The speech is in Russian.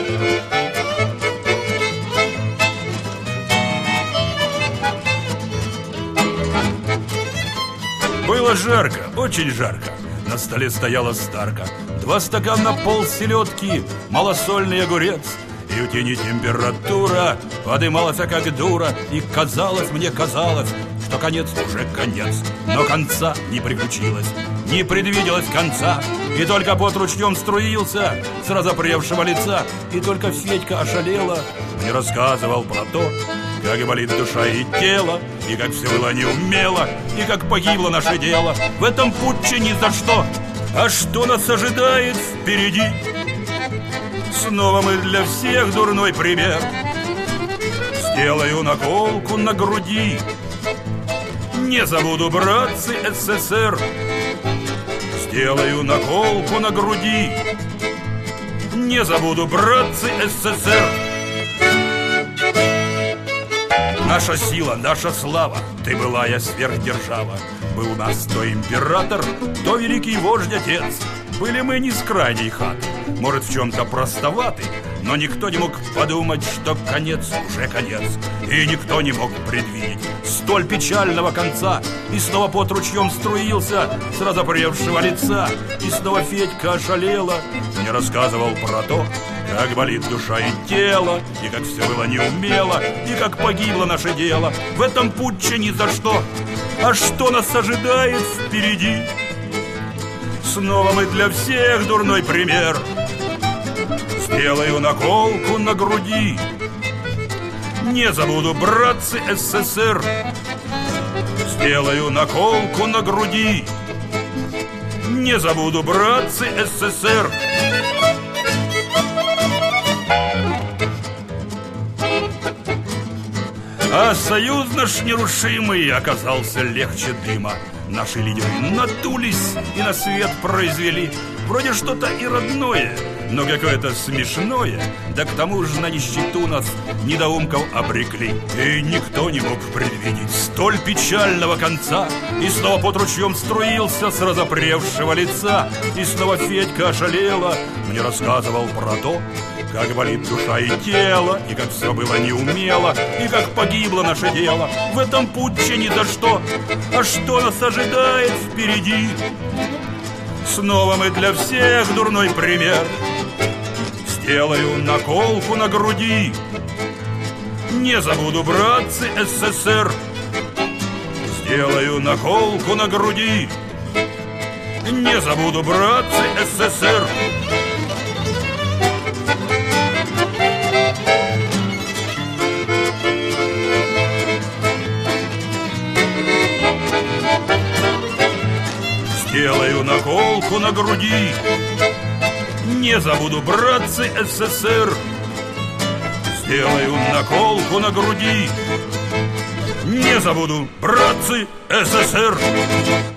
Было жарко, очень жарко. На столе стояла старка, 2 стакана полселедки, малосольный огурец. И в тени температура подымалась, как дура. И казалось, что конец уже конец. Но конца не приключилось, не предвиделось конца. И только пот ручьем струился с разопревшего лица. И только Федька ошалела, мне рассказывал про то, как болит душа и тело, и как все было неумело, и как погибло наше дело. В этом путче ни за что. А что нас ожидает впереди? Снова мы для всех дурной пример. Сделаю наколку на груди. Не забуду, братцы, СССР. Сделаю наколку на груди. Не забуду, братцы, СССР. Наша сила, наша слава, ты былая сверхдержава. Был у нас то император, то великий вождь отец. Были мы не с крайней хаты, может, в чем-то простоваты, но никто не мог подумать, что конец уже конец. И никто не мог предвидеть столь печального конца. И снова пот ручьем струился с разопревшего лица. И снова Федька ошалела, мне рассказывал про то, как болит душа и тело, и как все было неумело, и как погибло наше дело. В этом путче ни за что. А что нас ожидает впереди? Снова мы для всех дурной пример. Сделаю наколку на груди. Не забуду, братцы, СССР. Сделаю наколку на груди. Не забуду, братцы, СССР. А союз наш нерушимый оказался легче дыма. Наши лидеры надулись и на свет произвели вроде что-то и родное, но какое-то смешное. Да к тому же на нищету нас, недоумков, обрекли. И никто не мог предвидеть столь печального конца. И снова под ручьем струился с разопревшего лица. И снова Федька ошалела, мне рассказывал про то, как болит душа и тело, и как все было неумело, и как погибло наше дело. В этом путче ни за что. А что нас ожидает впереди? Снова мы для всех дурной пример. Сделаю наколку на груди. Не забуду, братцы, СССР. Сделаю наколку на груди. Не забуду, братцы, СССР. Сделаю наколку на груди. Не забуду, братцы, СССР. Сделаю наколку на груди. Не забуду, братцы, СССР.